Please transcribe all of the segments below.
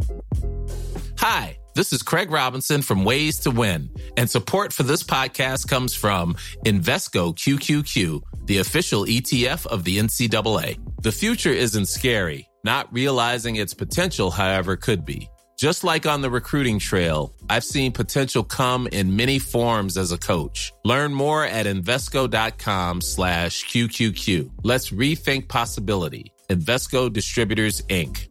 Hi, this is Craig Robinson from Ways to Win, and support for this podcast comes from Invesco QQQ, the official ETF of the NCAA. The future isn't scary. Not realizing its potential, however, could be. Just like on the recruiting trail, I've seen potential come in many forms as a coach. Learn more at Invesco.com/QQQ. Let's rethink possibility. Invesco Distributors, Inc.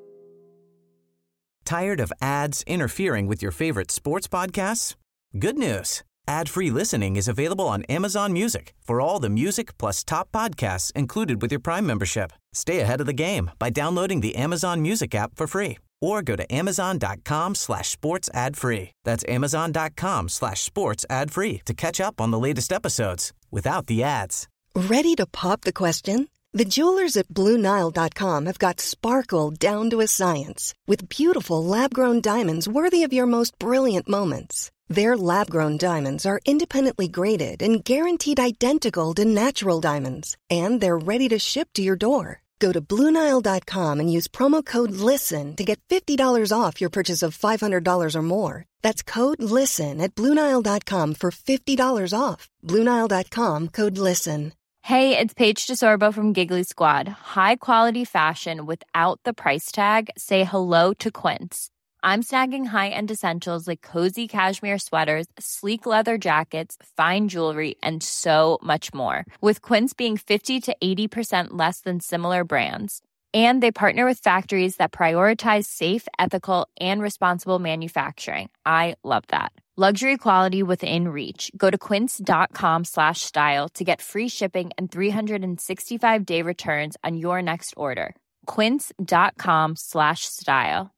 Tired of ads interfering with your favorite sports podcasts? Good news. Ad-free listening is available on Amazon Music for all the music plus top podcasts included with your Prime membership. Stay ahead of the game by downloading the Amazon Music app for free or go to amazon.com/sports ad free. That's amazon.com/sports ad free to catch up on the latest episodes without the ads. Ready to pop the question? The jewelers at BlueNile.com have got sparkle down to a science with beautiful lab-grown diamonds worthy of your most brilliant moments. Their lab-grown diamonds are independently graded and guaranteed identical to natural diamonds, and they're ready to ship to your door. Go to BlueNile.com and use promo code LISTEN to get $50 off your purchase of $500 or more. That's code LISTEN at BlueNile.com for $50 off. BlueNile.com, code LISTEN. Hey, it's Paige DeSorbo from Giggly Squad. High quality fashion without the price tag. Say hello to Quince. I'm snagging high-end essentials like cozy cashmere sweaters, sleek leather jackets, fine jewelry, and so much more. With Quince being 50 to 80% less than similar brands. And they partner with factories that prioritize safe, ethical, and responsible manufacturing. I love that. Luxury quality within reach. Go to quince.com/style to get free shipping and 365-day returns on your next order. Quince.com/style.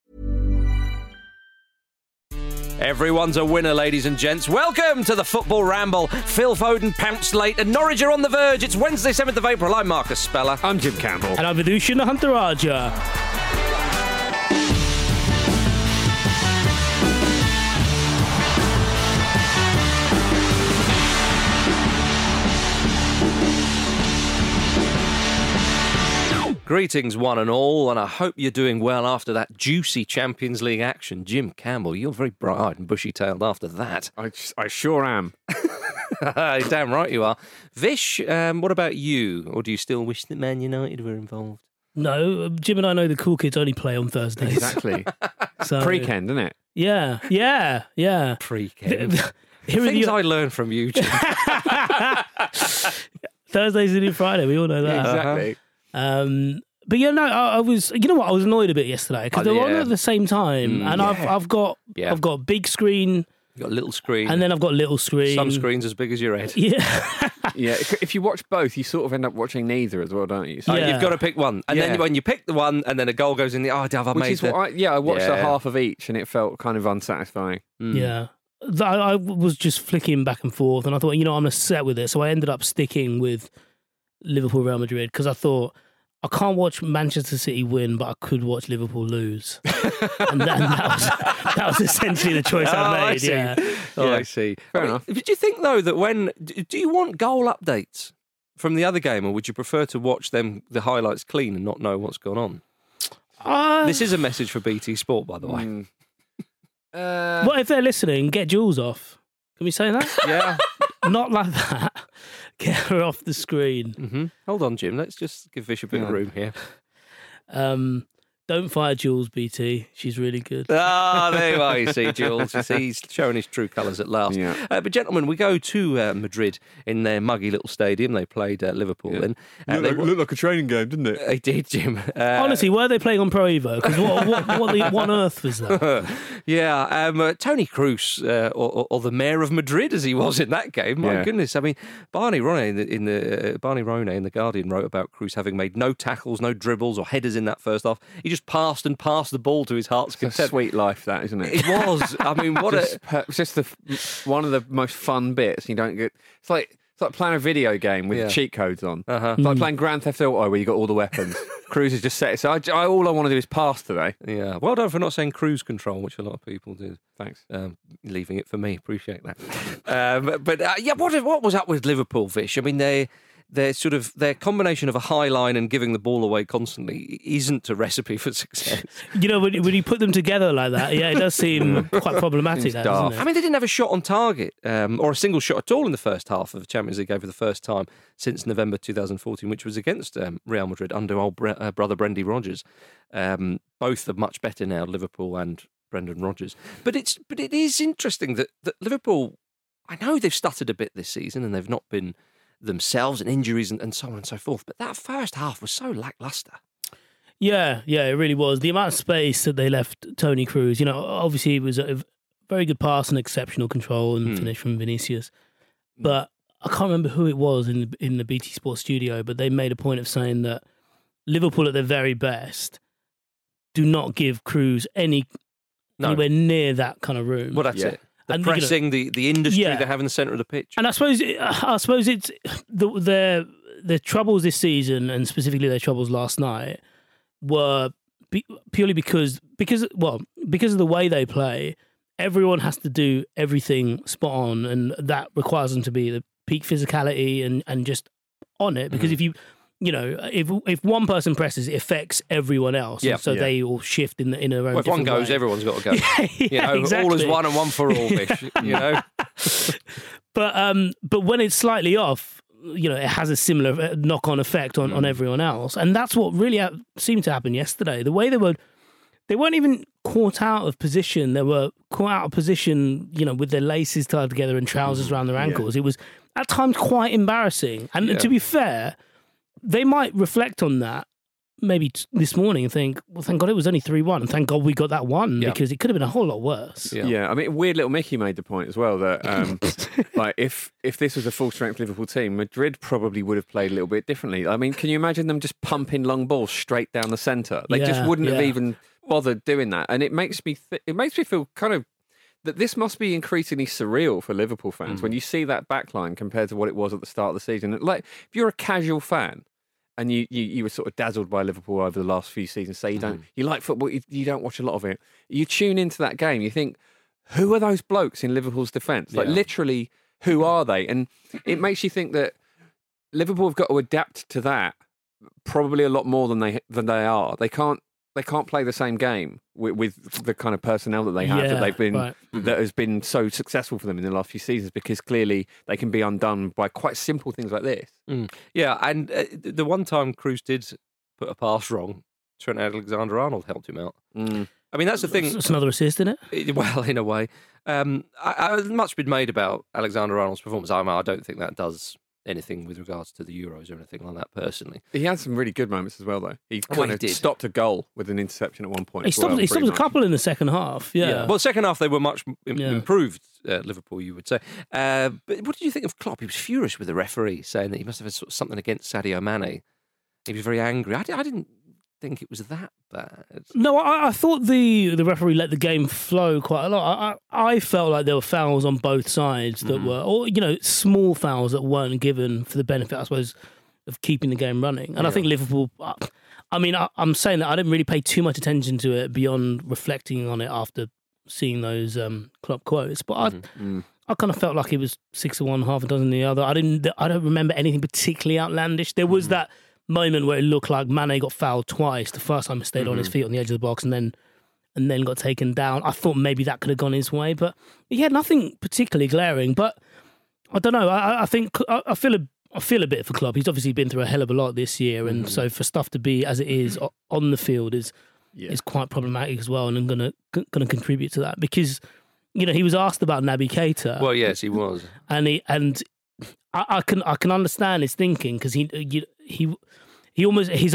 Everyone's a winner, ladies and gents. Welcome to the Football Ramble. Phil Foden pounced late and Norwich are on the verge. It's Wednesday, 7th of April. I'm Marcus Speller. I'm Jim Campbell. And I'm Vidushan Huntaraja. Greetings, one and all, and I hope you're doing well after that juicy Champions League action. Jim Campbell, you're very bright-eyed and bushy-tailed after that. I sure am. Damn right you are. Vish, what about you? Or do you still wish that Man United were involved? No, Jim and I know the cool kids only play on Thursdays. Exactly. So, Pre-Ken, isn't it? Yeah. Pre-Ken. Things I learned from you, Jim. Thursday's the new Friday, we all know that. Exactly. But yeah, no, I was. You know what? I was annoyed a bit yesterday because they're on at the same time, and I've got big screen. You've got a little screen, and then I've got little screen. Some screens as big as your head. Yeah, yeah. If you watch both, you sort of end up watching neither as well, don't you? So you've got to pick one, and then when you pick the one, and then a goal goes in the. I watched a half of each, and it felt kind of unsatisfying. Yeah. I was just flicking back and forth, and I thought, I'm going to set with it. So I ended up sticking with Liverpool Real Madrid because I thought I can't watch Manchester City win, but I could watch Liverpool lose, and that was essentially the choice I made. I see. Fair enough. Did you think though that do you want goal updates from the other game, or would you prefer to watch the highlights clean and not know what's gone on? This is a message for BT Sport, by the way. Well, if they're listening, get Jules off. Can we say that? Yeah. Not like that. Get her off the screen. Mm-hmm. Hold on, Jim. Let's just give Vish a bit of room here. Don't fire Jules, BT. She's really good. There you are, you see, Jules. You see, he's showing his true colours at last. Yeah. But, gentlemen, we go to Madrid in their muggy little stadium. They played Liverpool in. Looked like a training game, didn't it? They did, Jim. Honestly, were they playing on Pro Evo? Because what on earth was that? Tony Cruz, or the mayor of Madrid, as he was in that game. My goodness. I mean, Barney Ronay in the Guardian wrote about Cruz having made no tackles, no dribbles or headers in that first half. He just passed the ball to his heart's content. It's a sweet life, that, isn't it? It was. I mean, it's just one of the most fun bits. You don't get. It's like playing a video game with cheat codes on. Uh-huh. It's like playing Grand Theft Auto where you got all the weapons. Cruz is just set. So all I want to do is pass today. Yeah. Well done for not saying cruise control, which a lot of people do. Thanks. Leaving it for me. Appreciate that. What was up with Liverpool, Vish? I mean, their combination of a high line and giving the ball away constantly isn't a recipe for success. You know, when you put them together like that, yeah, it does seem quite problematic, doesn't it? I mean, they didn't have a shot on target or a single shot at all in the first half of the Champions League game for the first time since November 2014, which was against Real Madrid under old brother Brendan Rodgers. Both are much better now, Liverpool and Brendan Rodgers. But it is interesting that Liverpool, I know they've stuttered a bit this season and they've not been themselves, and injuries and so on and so forth. But that first half was so lacklustre. Yeah, it really was. The amount of space that they left Toni Kroos, you know, obviously it was a very good pass and exceptional control and finish from Vinicius. But I can't remember who it was in the BT Sports studio, but they made a point of saying that Liverpool at their very best do not give Kroos anywhere near that kind of room. Well, that's it. The pressing, the industry they have in the centre of the pitch. And I suppose it's their troubles this season, and specifically their troubles last night, were purely because of the way they play. Everyone has to do everything spot on, and that requires them to be the peak physicality and just on it. Because if one person presses, it affects everyone else. Yeah, so they all shift in their own if one goes, way. Everyone's got to go. Exactly. All is one and one for all, Bish, you know. But when it's slightly off, you know, it has a similar knock-on effect on everyone else. And that's what really seemed to happen yesterday. The way they weren't even caught out of position. They were caught out of position, you know, with their laces tied together and trousers around their ankles. It was at times quite embarrassing. And to be fair, they might reflect on that maybe this morning and think, well, thank God it was only 3-1 and thank God we got that one because it could have been a whole lot worse. Yeah, I mean, Weird Little Mickey made the point as well that like if this was a full-strength Liverpool team, Madrid probably would have played a little bit differently. I mean, can you imagine them just pumping long balls straight down the centre? They just wouldn't have even bothered doing that. And it makes me feel kind of that this must be increasingly surreal for Liverpool fans when you see that backline compared to what it was at the start of the season. Like, if you're a casual fan, and you were sort of dazzled by Liverpool over the last few seasons. Say you like football, you don't watch a lot of it. You tune into that game, you think, who are those blokes in Liverpool's defence? Like literally, who are they? And it makes you think that Liverpool have got to adapt to that probably a lot more than they are. They can't play the same game with the kind of personnel that they have that has been so successful for them in the last few seasons, because clearly they can be undone by quite simple things like this. Yeah, and the one time Kroos did put a pass wrong, Trent Alexander-Arnold helped him out. I mean, that's the thing. It's another assist, isn't it? Well, in a way. Much been made about Alexander-Arnold's performance. I don't think that does anything with regards to the Euros or anything like that personally. He had some really good moments as well, though. He kind of stopped a goal with an interception at one point. He stopped a couple in the second half, yeah. Well, second half they were much improved, Liverpool, you would say. But what did you think of Klopp? He was furious with the referee, saying that he must have had something against Sadio Mane. He was very angry. I didn't think it was that bad. No, I thought the referee let the game flow quite a lot. I felt like there were fouls on both sides that were, or small fouls that weren't given for the benefit, I suppose, of keeping the game running. And I think Liverpool, I mean, I'm saying that I didn't really pay too much attention to it beyond reflecting on it after seeing those Klopp quotes. But I kind of felt like it was 6 to 1, half a dozen the other. I don't remember anything particularly outlandish. There was that moment where it looked like Mane got fouled twice. The first time he stayed on his feet on the edge of the box and then got taken down. I thought maybe that could have gone his way, but he had nothing particularly glaring. But I don't know. I think I feel a bit for Klopp. He's obviously been through a hell of a lot this year, and so for stuff to be as it is on the field is quite problematic as well, and I'm gonna contribute to that because he was asked about Naby Keita. Well, yes, he was, and I can understand his thinking because he almost his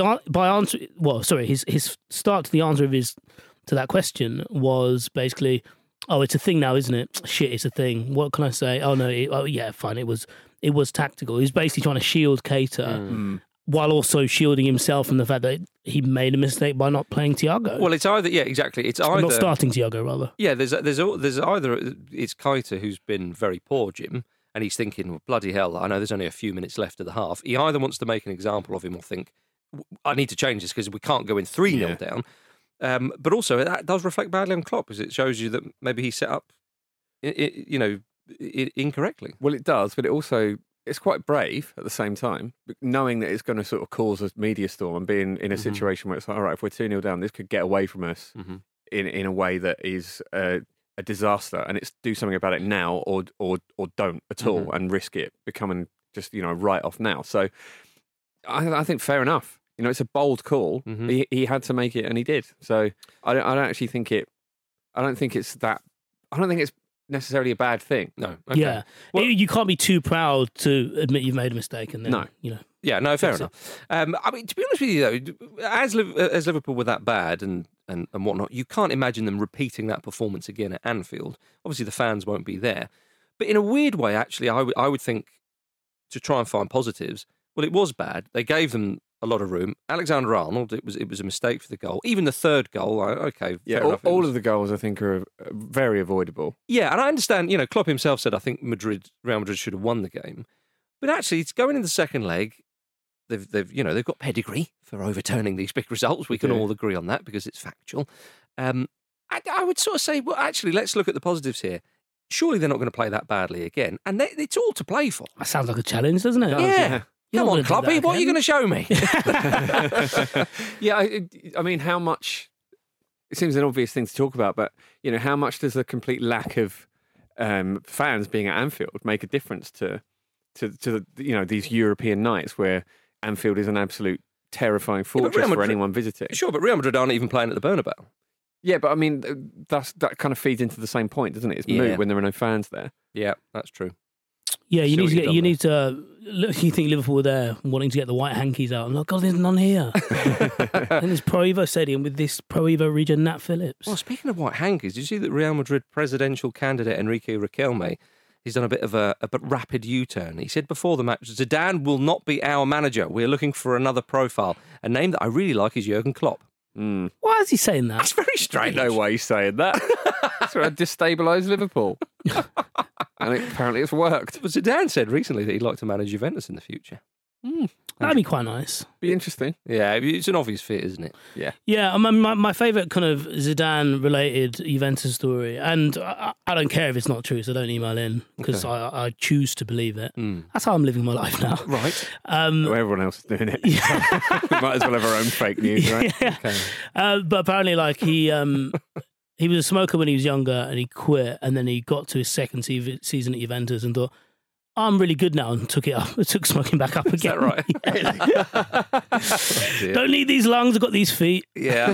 start to the answer of to that question was basically, oh, it's a thing now, isn't it? Shit, it's a thing. What can I say? Oh no, fine. It was tactical. He was basically trying to shield Keita while also shielding himself from the fact that he made a mistake by not playing Thiago. Well, it's either exactly. It's either not starting Thiago rather. Yeah, there's either it's Keita who's been very poor, Jim. And he's thinking, well, bloody hell, I know there's only a few minutes left of the half. He either wants to make an example of him or think, I need to change this because we can't go in 3-0 down. But also, that does reflect badly on Klopp because it shows you that maybe he set up, incorrectly. Well, it does, but it also it's quite brave at the same time, knowing that it's going to sort of cause a media storm and being in a situation where it's like, all right, if we're 2-0 down, this could get away from us in a way that is a disaster, and it's do something about it now or don't at all and risk it becoming just, right off now. So I think fair enough. It's a bold call. He had to make it, and he did. So I don't actually think it. I don't think it's necessarily a bad thing. No. Okay. Yeah. Well, you can't be too proud to admit you've made a mistake, and then Yeah, no, fair enough. I mean, to be honest with you, though, as Liverpool were that bad and whatnot, you can't imagine them repeating that performance again at Anfield. Obviously, the fans won't be there. But in a weird way, actually, I would think, to try and find positives, well, it was bad. They gave them a lot of room. Alexander-Arnold, it was a mistake for the goal. Even the third goal, okay. Yeah, all of the goals, I think, are very avoidable. Yeah, and I understand, Klopp himself said, I think Real Madrid should have won the game. But actually, it's going in the second leg. They've got pedigree for overturning these big results. We can all agree on that because it's factual. I would sort of say, well, actually, let's look at the positives here. Surely they're not going to play that badly again, and it's all to play for. That sounds like a challenge, doesn't it? Yeah. Come on, Kloppy, what are you going to show me? Yeah, I mean, how much? It seems an obvious thing to talk about, but how much does the complete lack of fans being at Anfield make a difference to these European nights where Anfield is an absolute terrifying fortress for anyone visiting? Sure, but Real Madrid aren't even playing at the Bernabeu. Yeah, but I mean, that kind of feeds into the same point, doesn't it? It's moot when there are no fans there. Yeah, that's true. Yeah, you need to look. You think Liverpool were there wanting to get the white hankies out? I'm like, God, there's none here. And there's Pro Evo Stadium with this Pro Evo region, Nat Phillips. Well, speaking of white hankies, did you see that Real Madrid presidential candidate Enrique Riquelme? He's done a bit of a rapid U-turn. He said before the match, Zidane will not be our manager. We're looking for another profile. A name that I really like is Jurgen Klopp. Why is he saying that? That's very strange. No way he's saying that. That's where I destabilise Liverpool. And apparently it's worked. But Zidane said recently that he'd like to manage Juventus in the future. That'd be quite nice. Be interesting. Yeah, it's an obvious fit, isn't it? Yeah. Yeah, my favourite kind of Zidane-related Juventus story, and I don't care if it's not true, so don't email in, because I choose to believe it. That's how I'm living my life now. Right. Well, everyone else is doing it. Yeah. We might as well have our own fake news, right? Yeah. Okay. But apparently, like, he was a smoker when he was younger, and he quit, and then he got to his second season at Juventus and thought, I'm really good now, and took smoking back up again. Is that right? Don't need these lungs, I've got these feet. Yeah.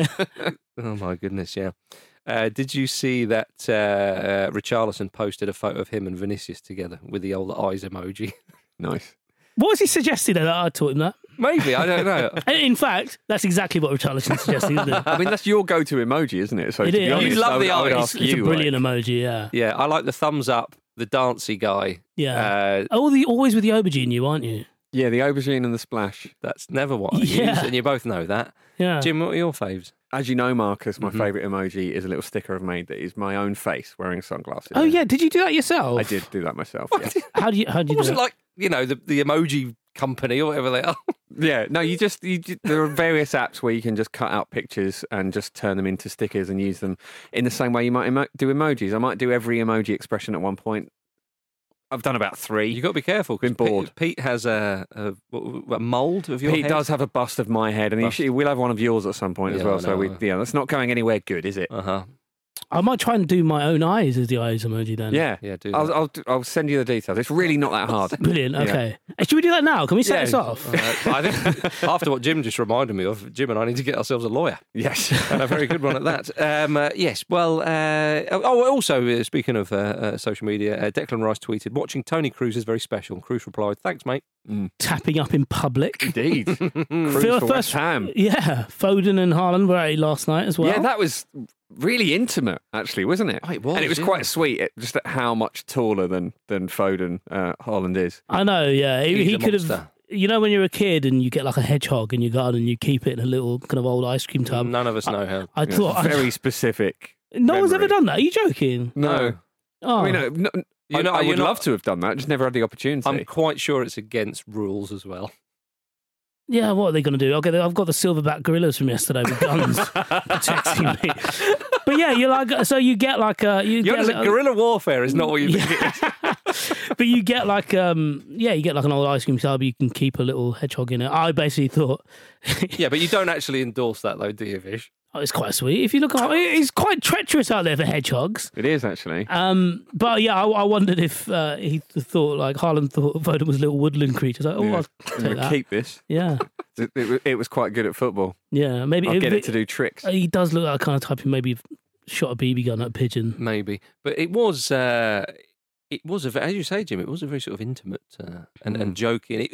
Oh, my goodness, yeah. Did you see that Richarlison posted a photo of him and Vinicius together with the old eyes emoji? Nice. What was he suggesting that I taught him that? Maybe, I don't know. In fact, that's exactly what Richarlison suggested, isn't it? I mean, that's your go-to emoji, isn't it? So It to be is. honest, You love the I would eyes. ask It's a you, brilliant emoji, yeah. Yeah, I like the thumbs up, the dancey guy. Yeah. Always with the aubergine, you aren't you? Yeah, the aubergine and the splash. That's never what I Yeah. use, and you both know that. Yeah. Jim, what are your faves? As you know, Marcus, my favourite emoji is a little sticker I've made that is my own face wearing sunglasses. Oh yeah, did you do that yourself? I did do that myself. Yeah. How do you It do wasn't that? like, the emoji company or whatever they are. Yeah, no, there are various apps where you can just cut out pictures and just turn them into stickers and use them in the same way you might do emojis. I might do every emoji expression at one point. I've done about 3. You've got to be careful. 'Cause Been bored. Pete has a mould of your Pete head. does have a bust of my head, and we'll have one of yours at some point as Yeah, well. I So know. that's not going anywhere good, is it? Uh-huh. I might try and do my own eyes as the eyes emoji then. Yeah, Yeah, do that. I'll send you the details. It's really not that hard. Brilliant, okay. Hey, should we do that now? Can we set Yeah. this off? I think after what Jim just reminded me of, Jim and I need to get ourselves a lawyer. Yes. And a very good one at that. Yes, well, also, speaking of social media, Declan Rice tweeted, watching Tony Cruz is very special. And Cruz replied, thanks, mate. Tapping up in public. Indeed. Cruz Phil for West Ham. Yeah, Foden and Haaland were at it last night as well. Yeah, that was really intimate, actually, wasn't it? Oh, it was, and it was yeah. quite sweet, just at how much taller than Foden Haaland is. I know, yeah. He's He a could have... monster. You know when you're a kid and you get like a hedgehog in your garden and you keep it in a little kind of old ice cream tub? None of us know how. I thought... Very specific. No one's memory. ever done that. Are you joking? No. Oh. I mean, I would love to have done that. Just never had the opportunity. I'm quite sure it's against rules as well. Yeah, what are they going to do? I've got the silverback gorillas from yesterday with guns protecting me. But yeah, you're like, so you get like a... Guerrilla warfare is not what you think it is. But you get like you get like an old ice cream tub. You can keep a little hedgehog in it. I basically thought, Yeah, but you don't actually endorse that though, do you, Vish? oh, it's quite sweet. If you look at it's quite treacherous out there for hedgehogs. It is actually. But yeah, I wondered if he thought like Haaland thought Foden was a little woodland creature. Like, oh, Yeah. I'll I'm take gonna that. keep this. Yeah, It was quite good at football. yeah. Maybe I'll get it to do tricks. He does look like a kind of type who maybe shot a BB gun at a pigeon. Maybe, but it was a, as you say, Jim. It was a very sort of intimate and joking.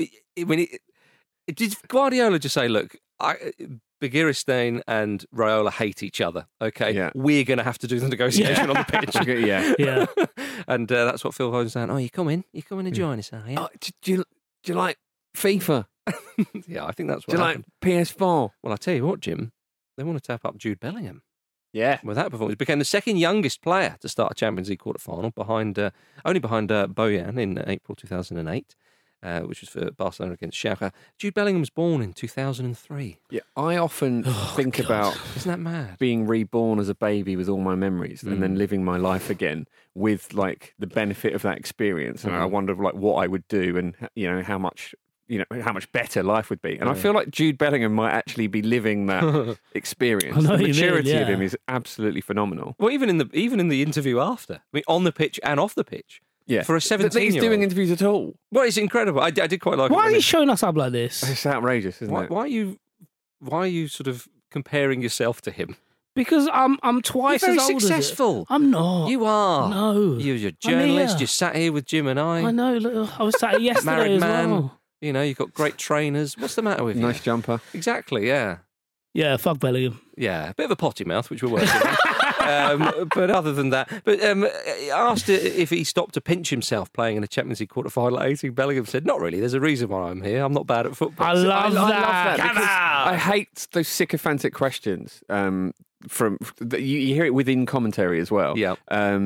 Did Guardiola just say, "Look, Begiristain and Raiola hate each other. Okay, Yeah. we're going to have to do the negotiation on the pitch." Yeah. Yeah. And that's what Phil Foden's saying. Oh, you come in and join us, are you? Oh, do you like FIFA? Yeah, I think that's Do what you happened. like PS4? Well, I tell you what, Jim, they want to tap up Jude Bellingham. Yeah. With that performance, became the second youngest player to start a Champions League quarter-final, only behind Bojan in April 2008, which was for Barcelona against Schalke. Jude Bellingham was born in 2003. Yeah. I often think about Isn't that mad? being reborn as a baby with all my memories and then living my life again with like the benefit of that experience. And I wonder like what I would do and how much better life would be. And I feel like Jude Bellingham might actually be living that experience. I know The what you mean, maturity of yeah. him is absolutely phenomenal. Well, even in the interview after, I mean, on the pitch and off the pitch. Yeah. For a That he's 17-year-old. doing interviews at all. Well, it's incredible. I did quite like it. Why are when you it- showing us up like this? It's outrageous, isn't it? Why are you sort of comparing yourself to him? Because I'm twice You're very as old successful. as it. I'm not. You are. No. You're a I'm journalist. here. You sat here with Jim and I know. Look, I was sat here yesterday Married as man. well. You know, you've got great trainers. What's the matter with you? Nice jumper. Exactly, yeah. Yeah, fuck Bellingham. Yeah, a bit of a potty mouth, which we're working on. But other than that, asked if he stopped to pinch himself playing in a Champions League quarter-final at 18, Bellingham said, "Not really. There's a reason why I'm here. I'm not bad at football." I love I that. love that Come because on. I hate those sycophantic questions. You hear it within commentary as well. Yeah.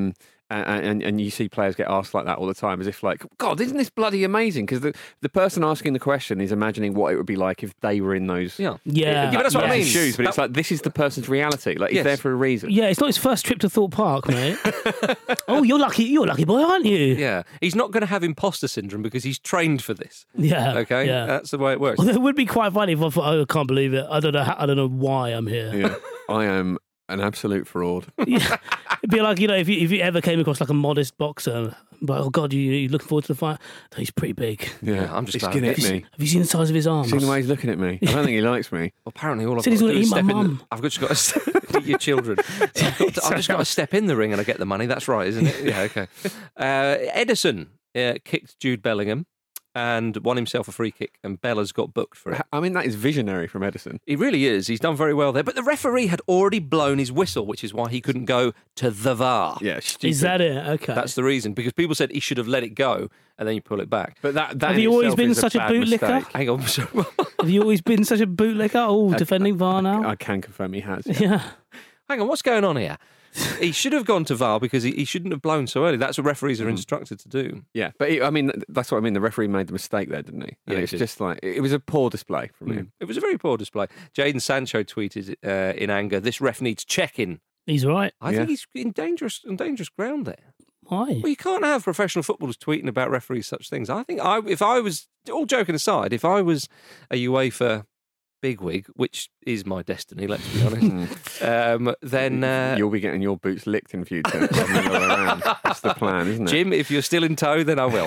And you see players get asked like that all the time, as if like, God, isn't this bloody amazing? Because the person asking the question is imagining what it would be like if they were in those Yeah. Yeah. but that's what I mean. shoes. But it's like this is the person's reality. Like he's Yes. there for a reason. Yeah, it's not his first trip to Thorpe Park, mate. Oh, you're lucky boy, aren't you? Yeah, he's not going to have imposter syndrome because he's trained for this. Yeah. Okay, Yeah. that's the way it works. Well, it would be quite funny if I thought, oh, I can't believe it. I don't know why I'm here. Yeah. I am an absolute fraud. Yeah. It'd be like, if you ever came across like a modest boxer, but oh God, you looking forward to the fight? Oh, he's pretty big. Yeah, I'm just he's glad- gonna Have hit you me. Have you seen the size of his arms? Seen the way he's looking at me. I don't think he likes me. Well, apparently, all I've Said got he's to gonna do is eat my step in. mum. I've just got to eat your children. I've just got to step in the ring and I get the money. That's right, isn't it? Yeah, okay. Edison kicked Jude Bellingham and won himself a free kick, and Bella's got booked for it. I mean, that is visionary from Edison. He really is. He's done very well there. But the referee had already blown his whistle, which is why he couldn't go to the VAR. Yeah, stupid. Is that it? Okay. That's the reason. Because people said he should have let it go, and then you pull it back. But that Have in you always itself been is such a bad bootlicker? mistake. Hang on. sorry. Have you always been such a bootlicker? Oh, defending VAR now? I can confirm he has. Yeah. Hang on. What's going on here? He should have gone to VAR because he shouldn't have blown so early. That's what referees are instructed to do. Yeah, but that's what I mean. The referee made the mistake there, didn't he? Yeah, And he it's did. just like it was a poor display from him. It was a very poor display. Jadon Sancho tweeted in anger, "This ref needs checking." He's right. I think he's in dangerous ground there. Why? Well, you can't have professional footballers tweeting about referees such things. I think if I was, all joking aside, if I was a UEFA bigwig, which is my destiny, let's be honest, then You'll be getting your boots licked in future. on the other way around. That's the plan, isn't it? Jim, if you're still in tow, then I will.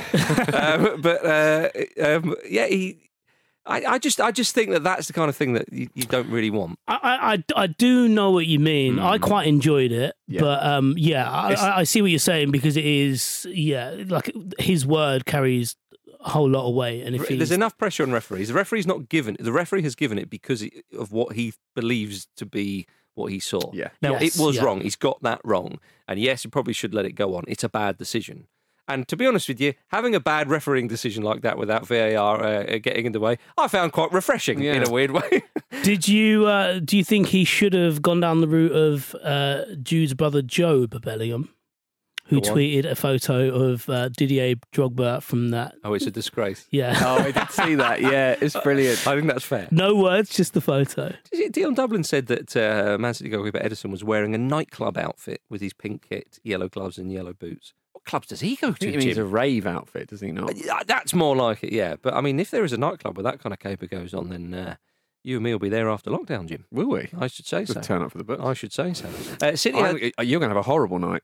I just think that that's the kind of thing that you don't really want. I do know what you mean. I quite enjoyed it, Yeah. but I see what you're saying because it is like his word carries a whole lot of weight, and if There's he's enough pressure on referees. The referee's not given. The referee has given it because of what he believes to be what he saw. Yeah. Now Yes, it was yeah. wrong. He's got that wrong, and yes, he probably should let it go on. It's a bad decision. And to be honest with you, having a bad refereeing decision like that without VAR getting in the way, I found quite refreshing in a weird way. Did you do you think he should have gone down the route of Jude's brother Job Bellingham, who Go on. tweeted a photo of Didier Drogba from that? Oh, it's a disgrace. Yeah, Oh, I did see that. Yeah, it's brilliant. I think that's fair. no words, just the photo. Dion Dublin said that Man City goalkeeper Edison was wearing a nightclub outfit with his pink kit, yellow gloves and yellow boots. What nightclubs does he go to, He means a Jim? rave outfit, does he not? That's more like it, yeah. But I mean, if there is a nightclub where that kind of caper goes on, then you and me will be there after lockdown, Jim. Will we? I should say so. Just turn up for the book. I should say so. City You're going to have a horrible night.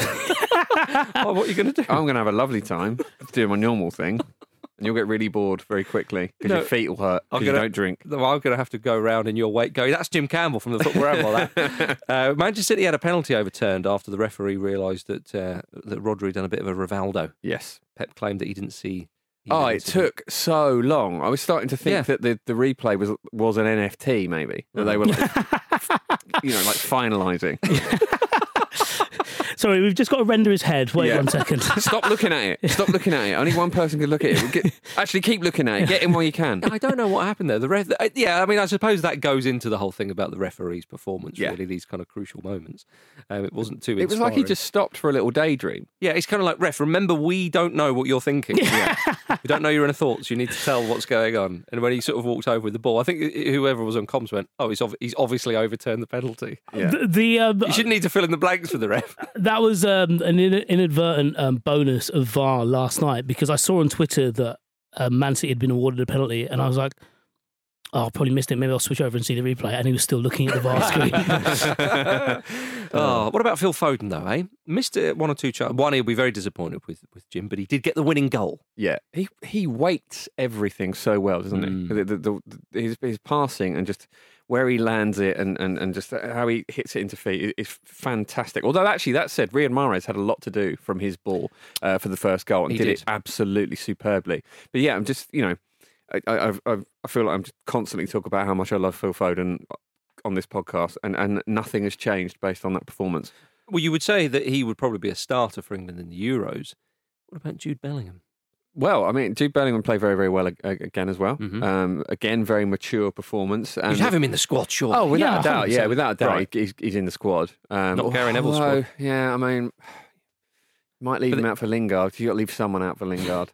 Oh, what are you going to do? I'm going to have a lovely time doing my normal thing. And you'll get really bored very quickly because your feet will hurt because you don't drink. Well, I'm going to have to go around in your wake going, that's Jim Campbell from the Football Ramble, that. Manchester City had a penalty overturned after the referee realised that Rodri had done a bit of a Rivaldo. Yes. Pep claimed that he didn't see... It took so long. I was starting to think that the replay was an NFT, maybe. That they were like, like finalising. Sorry, we've just got to render his head. Wait 1 second. Stop looking at it. Stop looking at it. Only one person can look at it. Actually, keep looking at it. Get him while you can. I don't know what happened there. I suppose that goes into the whole thing about the referee's performance, really, these kind of crucial moments. It wasn't too inspiring. It was like he just stopped for a little daydream. Yeah, it's kind of like, ref, remember, we don't know what you're thinking. We don't know your inner thoughts. You need to tell what's going on. And when he sort of walked over with the ball, I think whoever was on comms went, he's obviously overturned the penalty. Yeah. You shouldn't need to fill in the blanks for the ref. That was an inadvertent bonus of VAR last night, because I saw on Twitter that Man City had been awarded a penalty, and I was like, I probably missed it. Maybe I'll switch over and see the replay. And he was still looking at the VAR screen. What about Phil Foden, though, eh? Missed one or two chances. One, he'll be very disappointed with Jim, but he did get the winning goal. Yeah, he weights everything so well, doesn't he? His passing and just where he lands it and just how he hits it into feet is fantastic. Although, actually, that said, Riyad Mahrez had a lot to do from his ball for the first goal and He did did it absolutely superbly. But yeah, I'm just, I feel like I'm just constantly talking about how much I love Phil Foden on this podcast, and nothing has changed based on that performance. Well, you would say that he would probably be a starter for England in the Euros. What about Jude Bellingham? Well, I mean, Jude Bellingham played very, very well again as well. Mm-hmm. Again, very mature performance. And You'd have him in the squad, sure. Oh, without a doubt. 100%. Yeah, without a doubt, Right. he's in the squad. Not Gary Neville's squad. Yeah, I mean, might leave him out for Lingard. You've got to leave someone out for Lingard.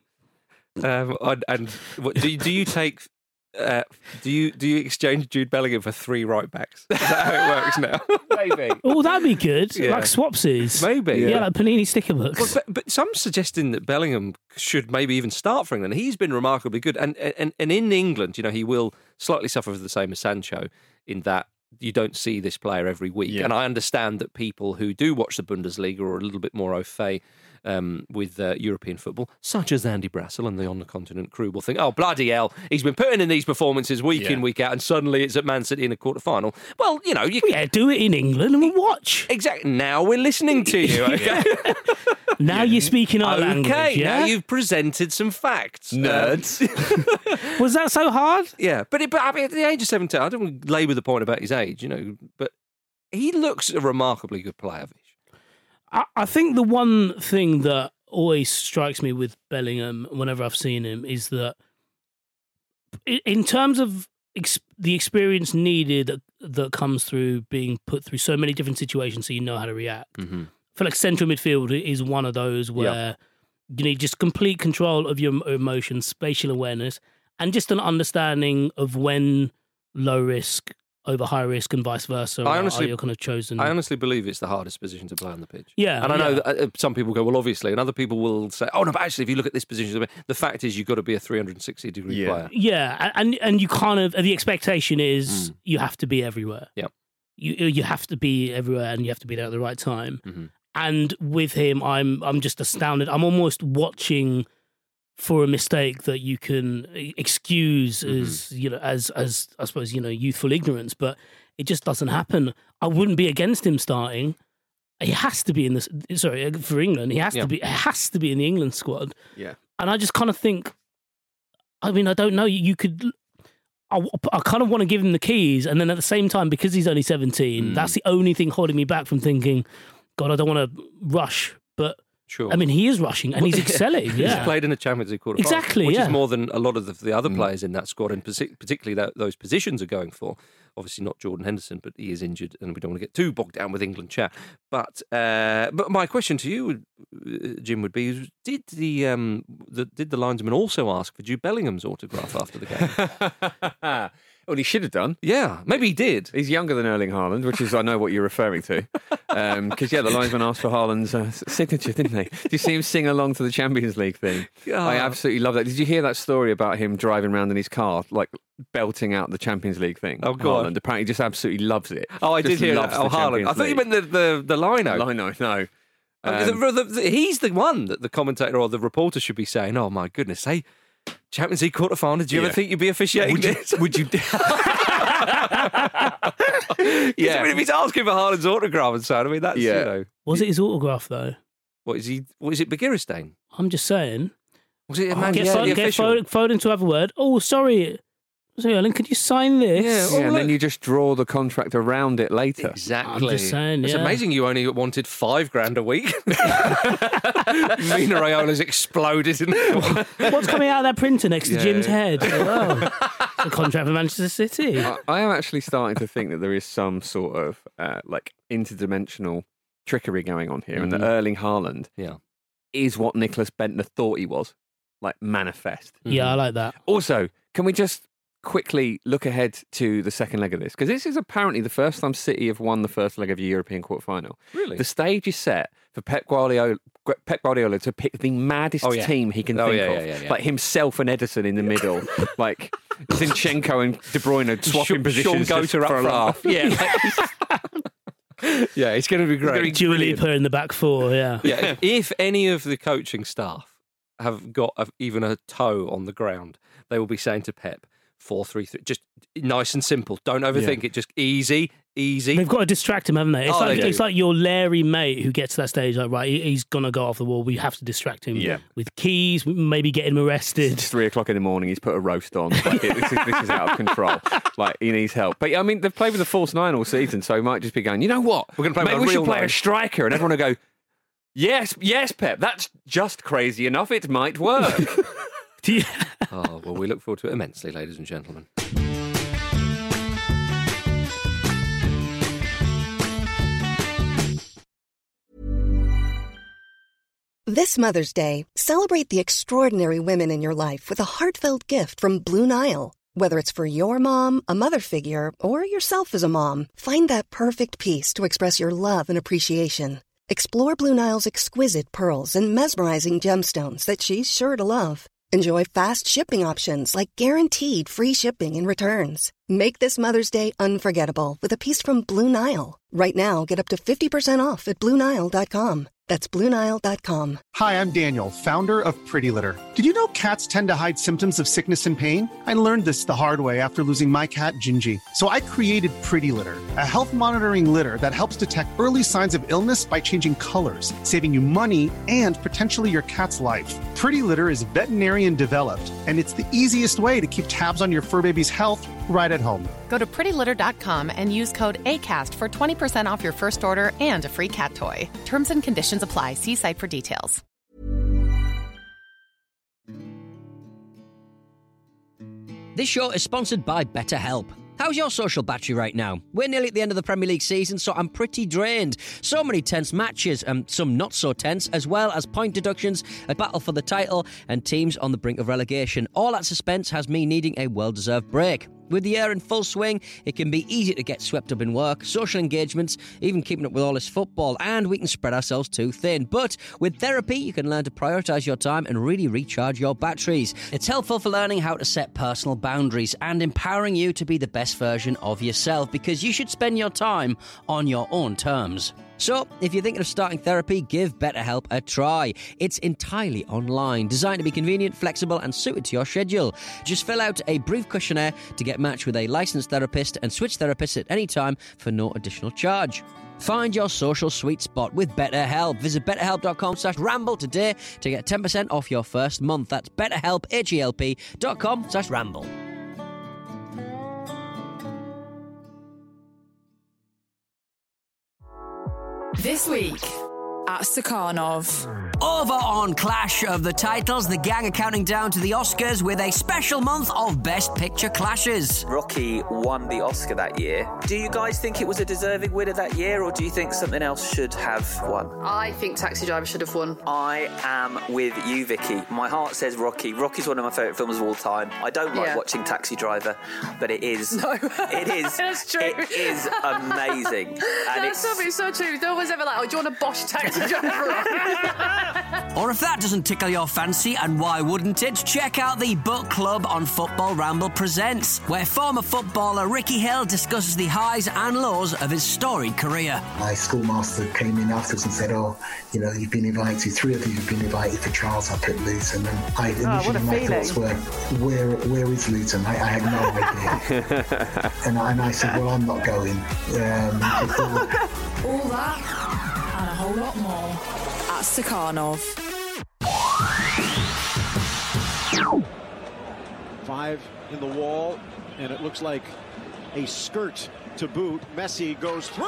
And what, do you take? Do you exchange Jude Bellingham for 3 right backs? Is that how it works now? Maybe. Oh, that'd be good. Yeah. Like swapsies. Maybe. Yeah, like Panini sticker books. But some suggesting that Bellingham should maybe even start for England. He's been remarkably good, and in England, he will slightly suffer for the same as Sancho in that you don't see this player every week. Yeah. And I understand that people who do watch the Bundesliga are a little bit more au fait with European football, such as Andy Brassel and the On the Continent crew, will think, oh, bloody hell, he's been putting in these performances week in, week out, and suddenly it's at Man City in a quarter-final. Well, Do it in England and we'll watch. Exactly. Now we're listening to you. Okay? Now you're speaking our language. Okay, Yeah? now you've presented some facts. Nerds. Was that so hard? Yeah, but I mean, at the age of 17, I don't want to labour the point about his age, but he looks a remarkably good player, Vish. I think the one thing that always strikes me with Bellingham whenever I've seen him is that in terms of the experience needed that comes through being put through so many different situations so you know how to react. Mm-hmm. I feel like central midfield is one of those where you need just complete control of your emotions, spatial awareness, and just an understanding of when low risk over high risk and vice versa are your kind of chosen. I honestly believe it's the hardest position to play on the pitch. Yeah. And I know that some people go, well, obviously, and other people will say, oh, no, but actually, if you look at this position, the fact is you've got to be a 360-degree player. Yeah, and you kind of, the expectation is you have to be everywhere. Yeah. You have to be everywhere and you have to be there at the right time. Mm-hmm. And with him, I'm just astounded. I'm almost watching for a mistake that you can excuse as I suppose youthful ignorance, but it just doesn't happen. I wouldn't be against him starting. He has to be in for England. He has to be. It has to be in the England squad. Yeah, and I just kind of think. I mean, I don't know. You could. I kind of want to give him the keys, and then at the same time, because he's only 17, that's the only thing holding me back from thinking, God, I don't want to rush, but. Sure. I mean, he is rushing and he's excelling. Yeah, he's played in a Champions League quarter-final, exactly, which is more than a lot of the other players in that squad, and particularly those positions are going for. Obviously, not Jordan Henderson, but he is injured, and we don't want to get too bogged down with England chat. But my question to you, Jim, would be: did the linesman also ask for Jude Bellingham's autograph after the game? Well, he should have done. Yeah, maybe he did. He's younger than Erling Haaland, which is, I know what you're referring to. Because, the linesman asked for Haaland's signature, didn't they? Did you see him sing along to the Champions League thing? I absolutely love that. Did you hear that story about him driving around in his car, like belting out the Champions League thing? Oh, God. Haaland apparently just absolutely loves it. Oh, I did hear that. Oh, Haaland. I thought you meant the lino. Lino, no. He's the one that the commentator or the reporter should be saying, oh, my goodness, hey, Champions League quarter-final, do you ever think you'd be officiating this? Would you? Yeah. I mean, if he's asking for Haaland's autograph and so on, I mean, that's, Was it his autograph, though? What is he? What is it, Begiristain? I'm just saying. Was it Get Foden to have a word. Oh, sorry. Sorry, Ellen, could you sign this? And then you just draw the contract around it later. Exactly. I'm just saying, It's amazing you only wanted $5,000 a week. Mina Raiola's exploded. What's coming out of that printer next to Jim's head? Oh, the contract for Manchester City. I am actually starting to think that there is some sort of interdimensional trickery going on here, and that Erling Haaland is what Nicholas Bentner thought he was, like manifest. Yeah, I like that. Also, can we just quickly look ahead to the second leg of this? Because this is apparently the first time City have won the first leg of a European quarter-final. Really? The stage is set for Pep Guardiola to pick the maddest team he can think of. Like himself and Ederson in the middle. Like Zinchenko and De Bruyne swapping positions for a laugh. Yeah, it's going to be great. Dua Lipa in the back four, yeah. If any of the coaching staff have got even a toe on the ground, they will be saying to Pep, 4-3-3, just nice and simple. Don't overthink it. Just easy. They've got to distract him, haven't they? It's like your Larry mate who gets to that stage, like, right, he's going to go off the wall. We have to distract him with keys, maybe get him arrested. It's 3 o'clock in the morning, he's put a roast on. Like, this is out of control. Like, he needs help. But, I mean, they've played with a false nine all season, so he might just be going, you know what? We're going to play Maybe with a real we should play nine. a striker. And everyone will go, yes, Pep, that's just crazy enough. It might work. Oh, well, we look forward to it immensely, ladies and gentlemen. This Mother's Day, celebrate the extraordinary women in your life with a heartfelt gift from Blue Nile. Whether it's for your mom, a mother figure, or yourself as a mom, find that perfect piece to express your love and appreciation. Explore Blue Nile's exquisite pearls and mesmerizing gemstones that she's sure to love. Enjoy fast shipping options like guaranteed free shipping and returns. Make this Mother's Day unforgettable with a piece from Blue Nile. Right now, get up to 50% off at BlueNile.com. That's BlueNile.com. Hi, I'm Daniel, founder of Pretty Litter. Did you know cats tend to hide symptoms of sickness and pain? I learned this the hard way after losing my cat, Gingy. So I created Pretty Litter, a health monitoring litter that helps detect early signs of illness by changing colors, saving you money and potentially your cat's life. Pretty Litter is veterinarian developed, and it's the easiest way to keep tabs on your fur baby's health right at home. Go to prettylitter.com and use code ACAST for 20% off your first order and a free cat toy. Terms and conditions apply. See site for details. This show is sponsored by BetterHelp. How's your social battery right now? We're nearly at the end of the Premier League season, so I'm pretty drained. So many tense matches, and some not so tense, as well as point deductions, a battle for the title, and teams on the brink of relegation. All that suspense has me needing a well-deserved break. With the year in full swing, it can be easy to get swept up in work, social engagements, even keeping up with all this football, and we can spread ourselves too thin. But with therapy, you can learn to prioritise your time and really recharge your batteries. It's helpful for learning how to set personal boundaries and empowering you to be the best version of yourself, because you should spend your time on your own terms. So, if you're thinking of starting therapy, give BetterHelp a try. It's entirely online, designed to be convenient, flexible, and suited to your schedule. Just fill out a brief questionnaire to get matched with a licensed therapist and switch therapists at any time for no additional charge. Find your social sweet spot with BetterHelp. Visit betterhelp.com/ramble today to get 10% off your first month. That's betterhelp, HELP.com/ramble. This week at Stakhanov. Over on Clash of the Titles, the gang are counting down to the Oscars with a special month of Best Picture clashes. Rocky won the Oscar that year. Do you guys think it was a deserving winner that year, or do you think something else should have won? I think Taxi Driver should have won. I am with you, Vicky. My heart says Rocky. Rocky's one of my favourite films of all time. I don't like watching Taxi Driver, but it is. No. It is. That's true. It is amazing. That's something so true. No one's ever like, oh, do you want a Bosch Taxi Driver? Or if that doesn't tickle your fancy, and why wouldn't it, check out the Book Club on Football Ramble Presents, where former footballer Ricky Hill discusses the highs and lows of his storied career. My schoolmaster came in afterwards and said, you've been invited, 3 of you have been invited for trials up at Luton. And initially my thoughts were, where is Luton? I had no idea. and I said, well, I'm not going. All that and a whole lot more at Stakhanov. 5 in the wall, and it looks like a skirt to boot. Messi goes through.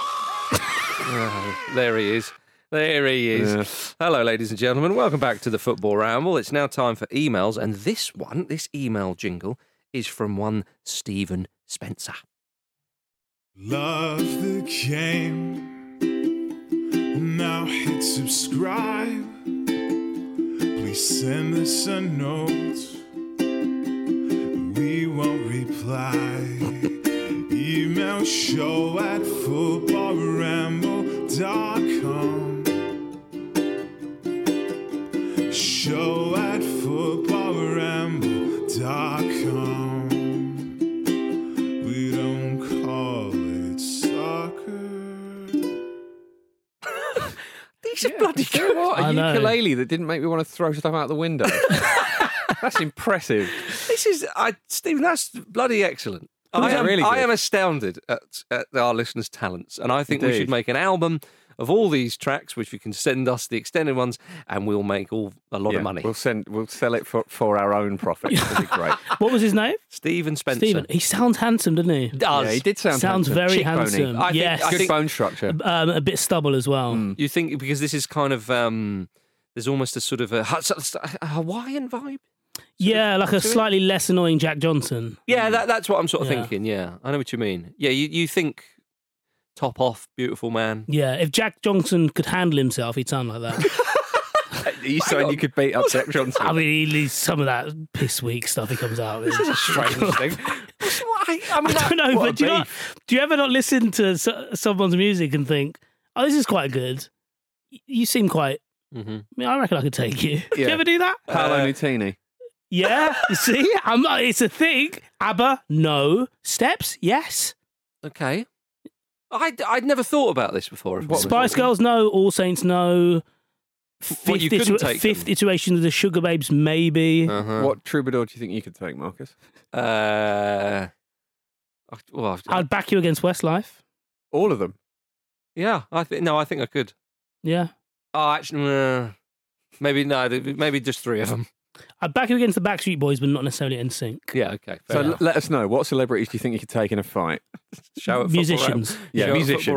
There he is. There he is. Yeah. Hello, ladies and gentlemen. Welcome back to the Football Ramble. It's now time for emails, and this email jingle, is from one Stephen Spencer. Love the game. Now hit subscribe. Please send us a note. We won't reply. Email show@footballramble.com. Show@footballramble.com. We don't call it soccer. These are bloody good. What? A ukulele that didn't make me want to throw stuff out the window. That's impressive. Stephen, that's bloody excellent. I am astounded at our listeners' talents, and I think we should make an album of all these tracks, which you can send us the extended ones, and we'll make a lot of money. We'll sell it for our own profit. It'll be great. What was his name? Stephen Spencer. Stephen. He sounds handsome, doesn't he? Does. Yeah, he did sounds handsome. Very handsome. Yes. Good bone structure. A bit stubble as well. You think, because this is kind of, there's almost a sort of a Hawaiian vibe? Yeah, like a slightly less annoying Jack Johnson. Yeah, that's what I'm sort of thinking, yeah. I know what you mean. Yeah, you think top off, beautiful man. Yeah, if Jack Johnson could handle himself, he'd sound like that. Are you saying you could beat up Jack Johnson? I mean, he leaves some of that piss weak stuff he comes out with. This is a strange thing. I don't know, but do you ever not listen to someone's music and think, oh, this is quite good? You seem quite... I mean, I reckon I could take you. Do you ever do that? Paolo Nutini. Yeah, you see? It's a thing. ABBA, no. Steps, yes. Okay. I'd never thought about this before. Spice Girls, no. All Saints, no. Fifth iteration of the Sugar Babes, maybe. What troubadour do you think you could take, Marcus? I'd back you against Westlife. All of them? Yeah, I think I could. Yeah. Oh, actually, maybe just 3 of them. I'd back you against the Backstreet Boys, but not necessarily NSYNC. Yeah, okay. So let us know, what celebrities do you think you could take in a fight? Show at musicians. Musicians.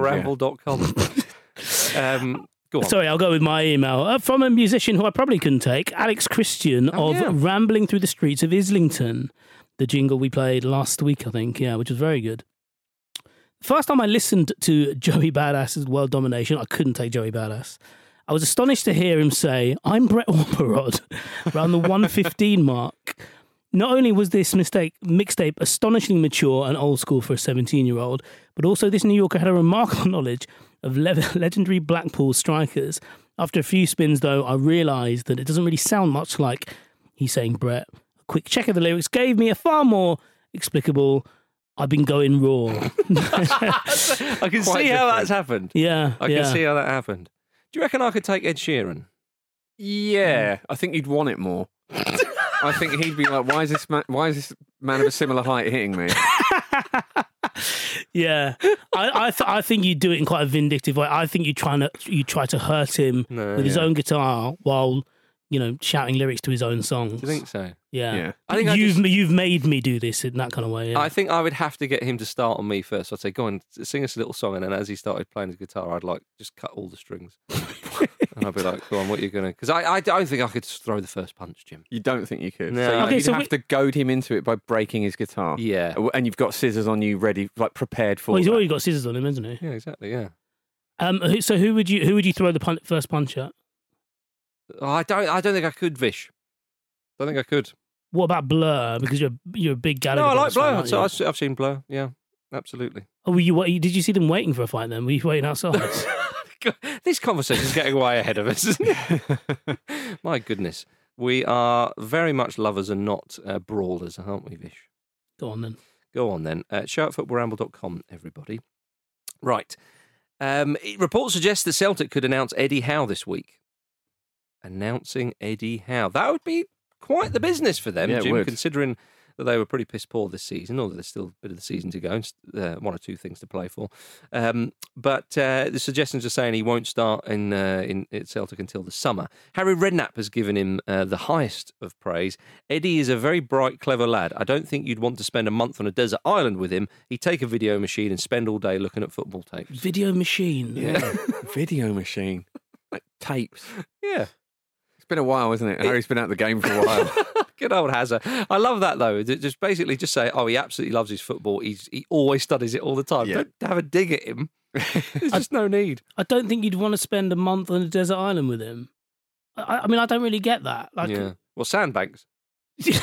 Footballramble.com. Go on. Sorry, I'll go with my email. From a musician who I probably couldn't take, Alex Christian of Rambling Through the Streets of Islington. The jingle we played last week, I think, which was very good. First time I listened to Joey Badass's World Domination, I couldn't take Joey Badass. I was astonished to hear him say, I'm Brett Ormerod, around the 1:15 mark. Not only was this mixtape astonishingly mature and old school for a 17-year-old, but also this New Yorker had a remarkable knowledge of legendary Blackpool strikers. After a few spins, though, I realised that it doesn't really sound much like he's saying Brett. A quick check of the lyrics gave me a far more explicable, I've been going raw. I can see how that's happened. Yeah. I can see how that happened. Do you reckon I could take Ed Sheeran? Yeah, I think you'd want it more. I think he'd be like, why is this man of a similar height hitting me? Yeah, I think you do it in quite a vindictive way. I think you try to hurt him with his own guitar while shouting lyrics to his own songs. Do you think so? Yeah. I think you've made me do this in that kind of way. Yeah. I think I would have to get him to start on me first. I'd say, go on, sing us a little song. And then as he started playing his guitar, I'd just cut all the strings. And I'd be like, go on, what are you going to... Because I don't think I could throw the first punch, Jim. You don't think you could? No. So you'd have to goad him into it by breaking his guitar. Yeah. And you've got scissors on you ready, prepared for he's already got scissors on him, hasn't he? Yeah, exactly, yeah. So who would you throw the first punch at? Oh, I don't think I could, Vish. I don't think I could. What about Blur? Because you're a big Gallagher. No, I like Blur. Fan, So I've seen Blur. Yeah, absolutely. Oh, did you see them waiting for a fight then? Were you waiting outside? This conversation is getting way ahead of us, isn't it? My goodness. We are very much lovers and not brawlers, aren't we, Vish? Go on then. Show@footballramble.com, everybody. Right. Reports suggest that Celtic could announce Eddie Howe this week. Announcing Eddie Howe. That would be quite the business for them, Jim, considering that they were pretty piss poor this season, although there's still a bit of the season to go, one or two things to play for. But the suggestions are saying he won't start in Celtic until the summer. Harry Redknapp has given him the highest of praise. Eddie is a very bright, clever lad. I don't think you'd want to spend a month on a desert island with him. He'd take a video machine and spend all day looking at football tapes. Video machine? Yeah. Video machine. Like tapes. Yeah. It's been a while, isn't it? Harry's been out of the game for a while. Good old Hazard. I love that, though. Just say, he absolutely loves his football. He always studies it all the time. Yeah. Don't have a dig at him. There's just no need. I don't think you'd want to spend a month on a desert island with him. I mean, I don't really get that. Yeah. Well, Sandbanks. It's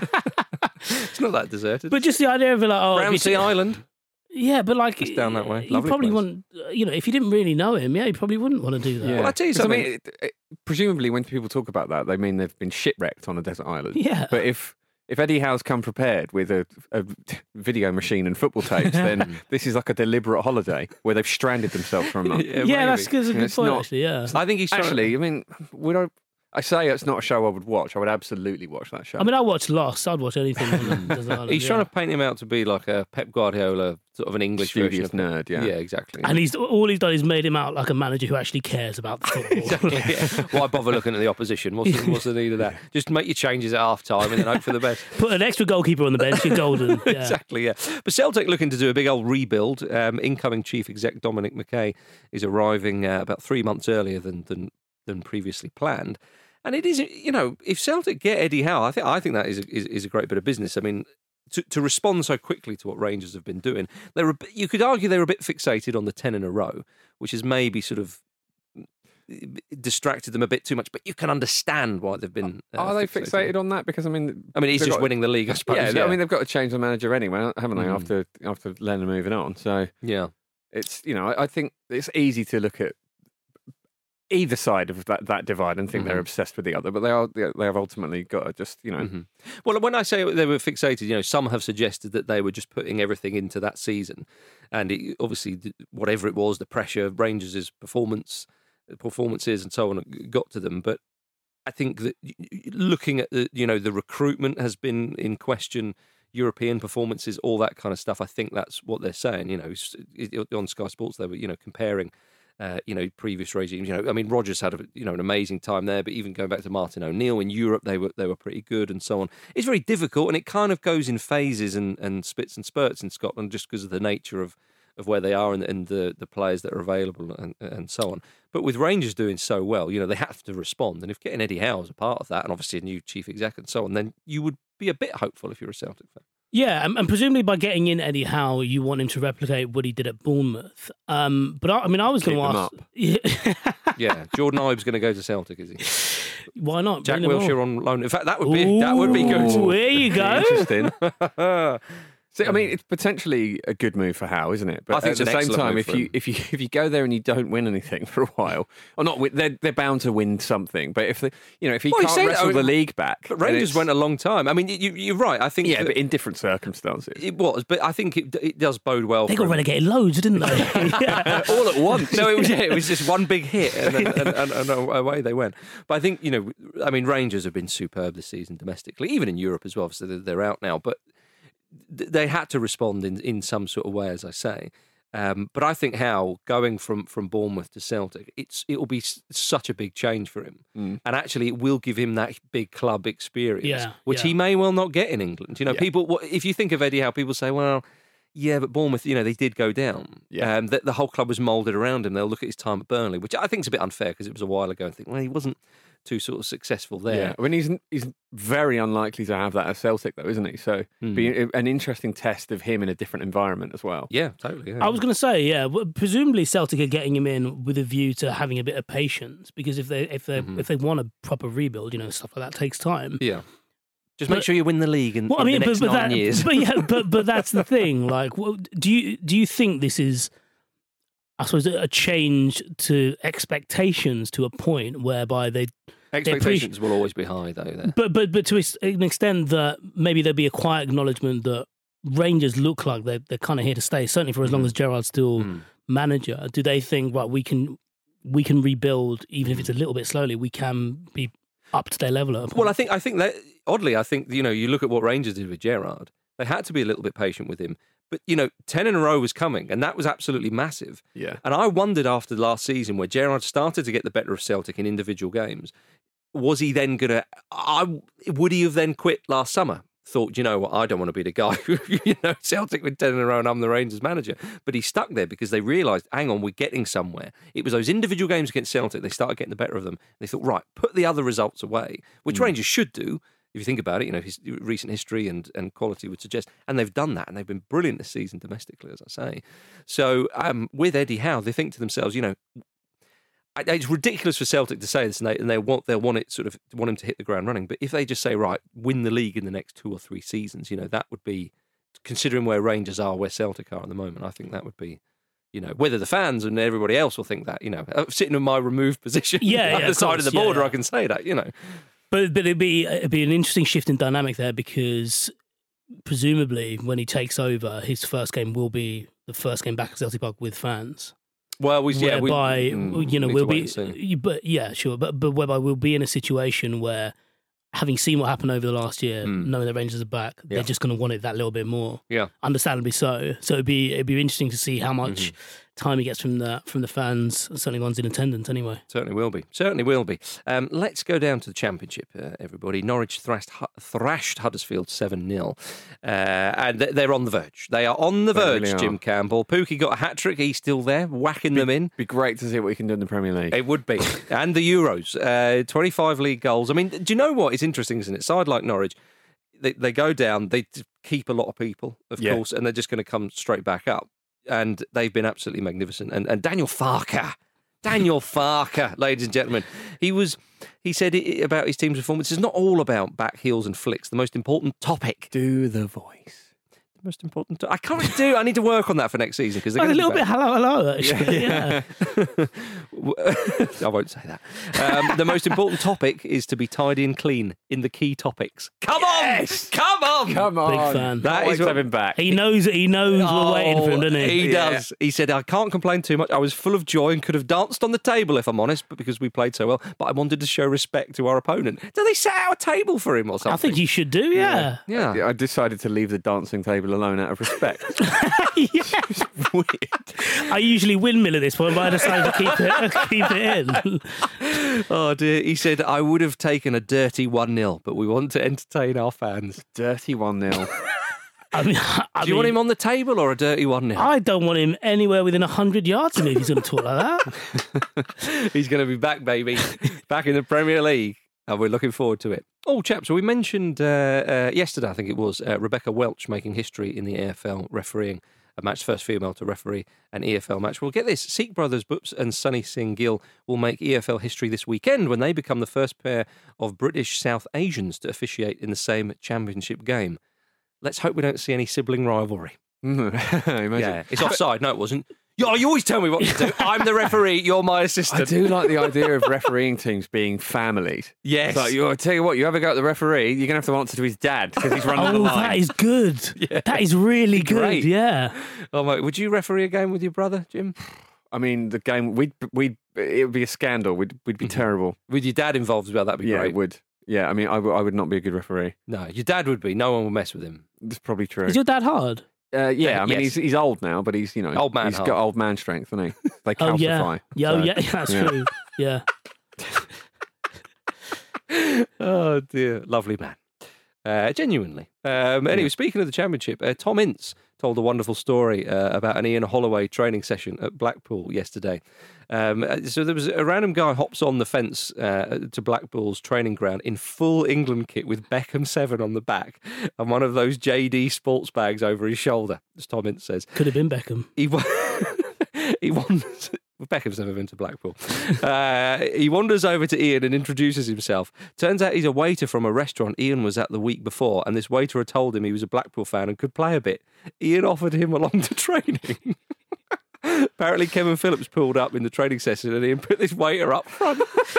not that deserted. But just the idea of Ramsey Island. Yeah, but it's down that way. You probably wouldn't, if you didn't really know him, you probably wouldn't want to do that. Yeah. Well, I tell you something. I mean, presumably, when people talk about that, they mean they've been shipwrecked on a desert island. Yeah. But if Eddie Howe's come prepared with a video machine and football tapes, then this is like a deliberate holiday where they've stranded themselves for a month. That's a good point, actually. Yeah. I think he's actually. I mean, I say it's not a show I would watch. I would absolutely watch that show. I mean, I watch Lost. I'd watch anything on Desert Island. He's trying to paint him out to be like a Pep Guardiola, sort of an English studious version nerd. Yeah, exactly. And all he's done is made him out like a manager who actually cares about the football. Exactly. Yeah. Why bother looking at the opposition? What's the need of that? Just make your changes at half time and then hope for the best. Put an extra goalkeeper on the bench. You're golden. Yeah. Exactly. Yeah. But Celtic looking to do a big old rebuild. Incoming chief exec Dominic McKay is arriving about 3 months earlier than previously planned. And it is, if Celtic get Eddie Howe, I think that is a great bit of business. I mean, to respond so quickly to what Rangers have been doing, you could argue they were a bit fixated on the 10 in a row, which has maybe sort of distracted them a bit too much. But you can understand why they've been. Are they fixated on that? Because I mean, he's just winning the league, I suppose. Yeah, I mean, they've got to change the manager anyway, haven't they? After Lennon moving on, so yeah, it's I think it's easy to look at either side of that divide and think they're obsessed with the other, but they have ultimately got to just Well, when I say they were fixated, some have suggested that they were just putting everything into that season, and obviously whatever it was, the pressure, Rangers' performances and so on got to them. But I think that looking at the recruitment has been in question. European performances, all that kind of stuff. I think that's what they're saying. On Sky Sports, they were comparing. Previous regimes. I mean, Rodgers had an amazing time there, but even going back to Martin O'Neill in Europe, they were pretty good and so on. It's very difficult, and it kind of goes in phases and spits and spurts in Scotland, just because of the nature of where they are and the players that are available and so on. But with Rangers doing so well, they have to respond. And if getting Eddie Howe as a part of that, and obviously a new chief exec and so on, then you would be a bit hopeful if you're a Celtic fan. Yeah, and presumably by getting in Eddie Howe, you want him to replicate what he did at Bournemouth. But I was going to ask. Yeah, Jordan Ibe's going to go to Celtic, is he? Why not? Jack Wilshere on loan. In fact, that would be good. There you go. Interesting. See, I mean, it's potentially a good move for Howe, isn't it? But I think at the same time, if you go there and you don't win anything for a while, or not, they're bound to win something. But if he can't wrestle the league back, but Rangers went a long time. I mean, you're right. I think but in different circumstances, it was. But I think it does bode well. They got relegated loads, didn't they? All at once. No, it was just one big hit, and away they went. But I think Rangers have been superb this season domestically, even in Europe as well. So they're out now, but they had to respond in some sort of way, as I say. But I think Howe going from Bournemouth to Celtic, it will be such a big change for him, and actually it will give him that big club experience, which he may well not get in England. People, if you think of Eddie Howe, people say, well, yeah, but Bournemouth, they did go down. Yeah. The whole club was moulded around him. They'll look at his time at Burnley, which I think is a bit unfair because it was a while ago, and think, well, he wasn't too sort of successful there. Yeah. I mean, he's very unlikely to have that at Celtic, though, isn't he? So be an interesting test of him in a different environment as well. Yeah, totally. Yeah. I was going to say, presumably Celtic are getting him in with a view to having a bit of patience, because if they want a proper rebuild, stuff like that takes time. Yeah. Just make sure you win the league in the next 9 years. But that's the thing. Like, do you think this is, I suppose, a change to expectations to a point whereby expectations will always be high, though. There. But to an extent that maybe there'll be a quiet acknowledgement that Rangers look like they're kind of here to stay. Certainly for as long as Gerrard's still manager. Do they think, right, we can rebuild even if it's a little bit slowly? We can be up to their level. Well, I think that oddly, you look at what Rangers did with Gerrard. They had to be a little bit patient with him. But, 10 in a row was coming, and that was absolutely massive. Yeah. And I wondered after the last season where Gerrard started to get the better of Celtic in individual games, was he then going to... would he have then quit last summer? Thought, I don't want to be the guy who, Celtic with 10 in a row and I'm the Rangers manager. But he stuck there because they realised, hang on, we're getting somewhere. It was those individual games against Celtic, they started getting the better of them. They thought, right, put the other results away, which Rangers should do. If you think about it, his recent history and quality would suggest, and they've done that, and they've been brilliant this season domestically, as I say. So with Eddie Howe, they think to themselves, it's ridiculous for Celtic to say this, and they'll want him to hit the ground running. But if they just say, right, win the league in the next 2 or 3 seasons, that would be, considering where Rangers are, where Celtic are at the moment, I think that would be. Whether the fans and everybody else will think that, sitting in my removed position at the side of the border, I can say that, But it'd be an interesting shift in dynamic there, because presumably when he takes over, his first game will be the first game back at Celtic Park with fans. Well, we'll be, but yeah, sure, but whereby we'll be in a situation where, having seen what happened over the last year, knowing the Rangers are back, they're just going to want it that little bit more. Yeah, understandably so. So it'd be interesting to see how much time he gets from the fans, certainly ones in attendance anyway. Certainly will be. Let's go down to the Championship, everybody. Norwich thrashed Huddersfield 7-0, and they're on the verge. They are on the verge, really. Jim Campbell. Pookie got a hat-trick. He's still there, whacking them in. Be great to see what he can do in the Premier League. It would be. And the Euros, 25 league goals. I mean, do you know what? It's interesting, isn't it? Side like Norwich, they go down, they keep a lot of people, of course, and they're just going to come straight back up. And they've been absolutely magnificent. And Daniel Farke, ladies and gentlemen, he said about his team's performance, it's not all about back heels and flicks. The most important topic. Do the voice. The most important. I can't do. I need to work on that for next season because a little bit hello. Actually, yeah. I won't say that. The most important topic is to be tidy and clean in the key topics. Come on! Big fan. That is having back. He knows we're waiting for him, doesn't he? He does. He said, I can't complain too much. I was full of joy and could have danced on the table if I'm honest, but because we played so well. But I wanted to show respect to our opponent. Do they set out a table for him or something? I think you should do. Yeah. I decided to leave the dancing table alone out of respect. Weird. I usually windmill at this point, but I decided to keep it in. Oh dear. He said, I would have taken a dirty 1-0, but we want to entertain our fans. Dirty 1-0. Do you want him on the table or a dirty 1-0? I don't want him anywhere within 100 yards of me if he's going to talk like that. He's going to be back, baby. Back in the Premier League. And we're looking forward to it. Oh, chaps, so we mentioned yesterday, I think it was, Rebecca Welch making history in the AFL refereeing a match, first female to referee an EFL match. Well, get this, Sikh brothers Boops and Sunny Singh Gill will make EFL history this weekend when they become the first pair of British South Asians to officiate in the same championship game. Let's hope we don't see any sibling rivalry. Yeah, it's offside. No, it wasn't. Yeah, you always tell me what to do. I'm the referee, you're my assistant. I do like the idea of refereeing teams being families. Yes. Like, I tell you what, you have a go at the referee, you're going to have to answer to his dad because he's running the line. That is good. Yeah. That is really good. Great. Yeah. Oh, mate, would you referee a game with your brother, Jim? I mean, the game, it would be a scandal. We'd be terrible. With your dad involved as well, that'd be great. Yeah, it would. Yeah, I mean, I would not be a good referee. No, your dad would be. No one would mess with him. That's probably true. Is your dad hard? Yeah, I mean, he's old now, but he's old man he's got old man strength, hasn't he? They Oh calcify. yeah, that's true. Yeah. Oh dear, lovely man. Genuinely. Anyway, speaking of the Championship, Tom Ince told a wonderful story about an Ian Holloway training session at Blackpool yesterday. So there was a random guy hops on the fence to Blackpool's training ground in full England kit with Beckham 7 on the back and one of those JD sports bags over his shoulder, as Tom Ince says. Could have been Beckham. He wanders. Beckham's never been to Blackpool. He wanders over to Ian and introduces himself. Turns out he's a waiter from a restaurant Ian was at the week before, and this waiter had told him he was a Blackpool fan and could play a bit. Ian offered him along to training. Apparently Kevin Phillips pulled up in the training session and Ian put this waiter up front.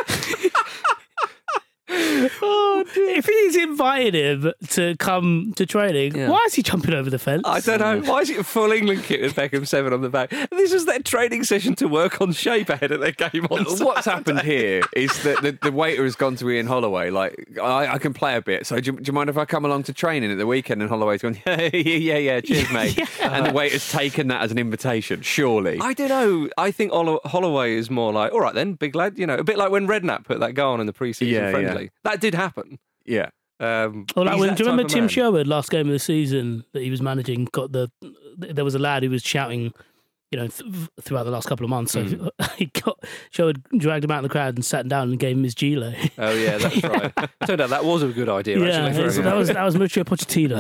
Oh, dear. If he's invited him to come to training, why is he jumping over the fence? I don't know. Why is it a full England kit with Beckham 7 on the back? And this was their training session to work on shape ahead of their game on Saturday. What's happened here is that the waiter has gone to Ian Holloway, like, I can play a bit, so do you mind if I come along to training at the weekend? And Holloway's gone, yeah, cheers, mate. And the waiter's taken that as an invitation, surely. I don't know. I think Holloway is more like, all right then, big lad, a bit like when Redknapp put that goal on in the pre-season friendly. That did happen. Yeah. Do you remember Tim Sherwood last game of the season that he was managing? There was a lad who was shouting, throughout the last couple of months. So Sherwood dragged him out of the crowd and sat down and gave him his gilet. Oh yeah, that's right. Turned out that was a good idea. Actually, that was Mauricio Pochettino.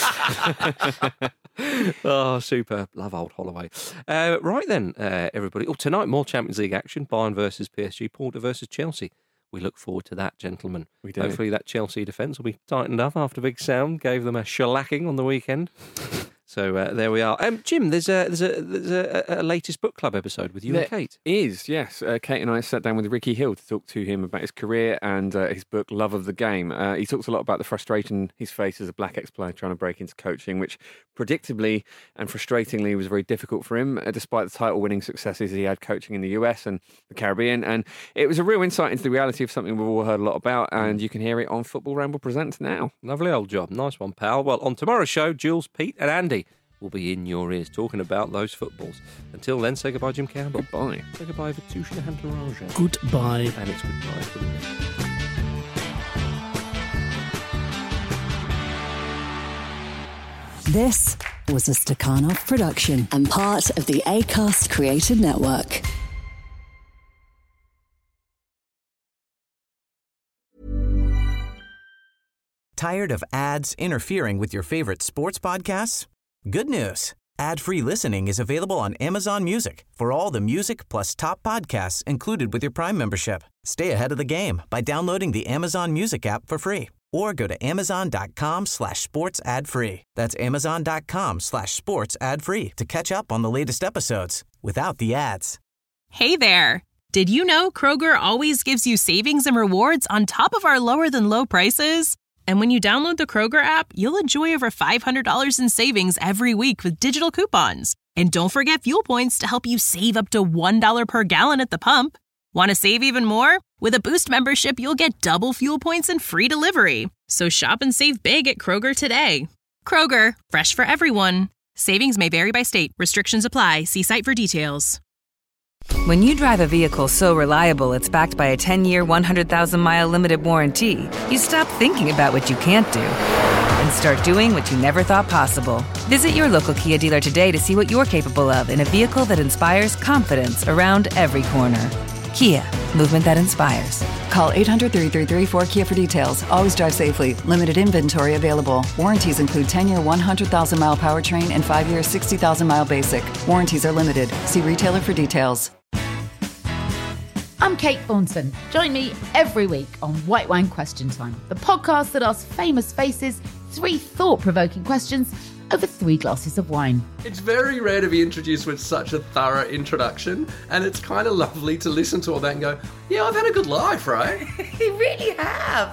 Oh, super. Love old Holloway. Right then, everybody. Tonight more Champions League action. Bayern versus PSG. Porto versus Chelsea. We look forward to that, gentlemen. We do. Hopefully that Chelsea defence will be tightened up after Big Sam gave them a shellacking on the weekend. So there we are. Jim, there's a latest book club episode with you and Kate. Is, yes. Kate and I sat down with Ricky Hill to talk to him about his career and his book, Love of the Game. He talks a lot about the frustration he's faced as a black ex-player trying to break into coaching, which predictably and frustratingly was very difficult for him, despite the title-winning successes he had coaching in the US and the Caribbean. And it was a real insight into the reality of something we've all heard a lot about, and you can hear it on Football Ramble Presents now. Lovely old job. Nice one, pal. Well, on tomorrow's show, Jules, Pete and Andy will be in your ears talking about those footballs. Until then, say goodbye, Jim Campbell. Goodbye. Say goodbye, Vitusha Hantaranja. Goodbye. And it's goodbye from me. This was a Stakhanov production and part of the Acast Created Network. Tired of ads interfering with your favorite sports podcasts? Good news. Ad-free listening is available on Amazon Music for all the music plus top podcasts included with your Prime membership. Stay ahead of the game by downloading the Amazon Music app for free or go to amazon.com/sports ad free. That's amazon.com/sports ad free to catch up on the latest episodes without the ads. Hey there. Did you know Kroger always gives you savings and rewards on top of our lower than low prices? And when you download the Kroger app, you'll enjoy over $500 in savings every week with digital coupons. And don't forget fuel points to help you save up to $1 per gallon at the pump. Want to save even more? With a Boost membership, you'll get double fuel points and free delivery. So shop and save big at Kroger today. Kroger, fresh for everyone. Savings may vary by state. Restrictions apply. See site for details. When you drive a vehicle so reliable it's backed by a 10-year, 100,000-mile limited warranty, you stop thinking about what you can't do and start doing what you never thought possible. Visit your local Kia dealer today to see what you're capable of in a vehicle that inspires confidence around every corner. Kia, movement that inspires. Call 800-333-4KIA for details. Always drive safely. Limited inventory available. Warranties include 10-year, 100,000-mile powertrain and 5-year, 60,000-mile basic. Warranties are limited. See retailer for details. I'm Kate Thornton. Join me every week on White Wine Question Time, the podcast that asks famous faces 3 thought-provoking questions over 3 glasses of wine. It's very rare to be introduced with such a thorough introduction, and it's kind of lovely to listen to all that and go, yeah, I've had a good life, right? You really have.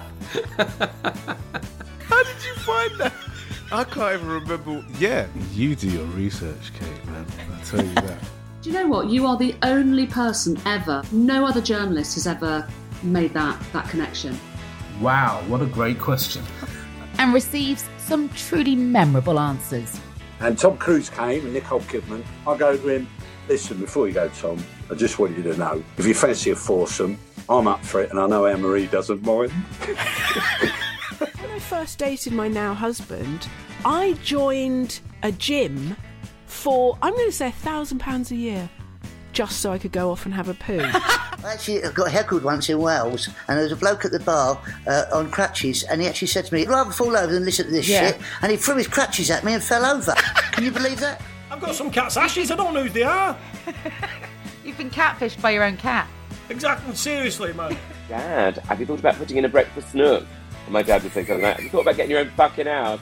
How did you find that? I can't even remember. Yeah, you do your research, Kate, man. I'll tell you that. Do you know what? You are the only person ever, no other journalist has ever made that connection. Wow, what a great question. And receives some truly memorable answers. And Tom Cruise came and Nicole Kidman. I go to him, listen, before you go, Tom, I just want you to know, if you fancy a foursome, I'm up for it, and I know Anne-Marie doesn't mind. When I first dated my now husband, I joined a gym for, I'm going to say £1,000 a year, just so I could go off and have a poo. Actually, I got heckled once in Wales, and there was a bloke at the bar on crutches, and he actually said to me, "I'd rather fall over than listen to this shit," and he threw his crutches at me and fell over. Can you believe that? I've got some cat's ashes, I don't know who they are. You've been catfished by your own cat. Exactly, seriously, man. Dad, have you thought about putting in a breakfast nook? And my dad would say something like, have you thought about getting your own fucking house?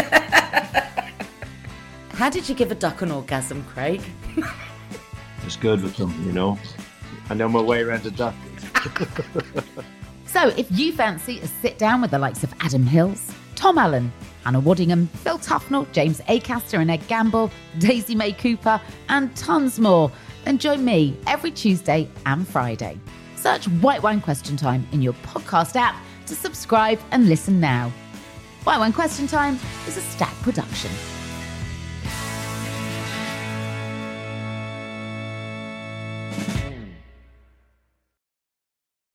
How did you give a duck an orgasm, Craig? Just good with them, you know. I know my way around a duck. So, if you fancy a sit down with the likes of Adam Hills, Tom Allen, Hannah Waddingham, Phil Tufnell, James Acaster and Ed Gamble, Daisy May Cooper, and tons more, then join me every Tuesday and Friday. Search White Wine Question Time in your podcast app to subscribe and listen now. White Wine Question Time is a Stack production.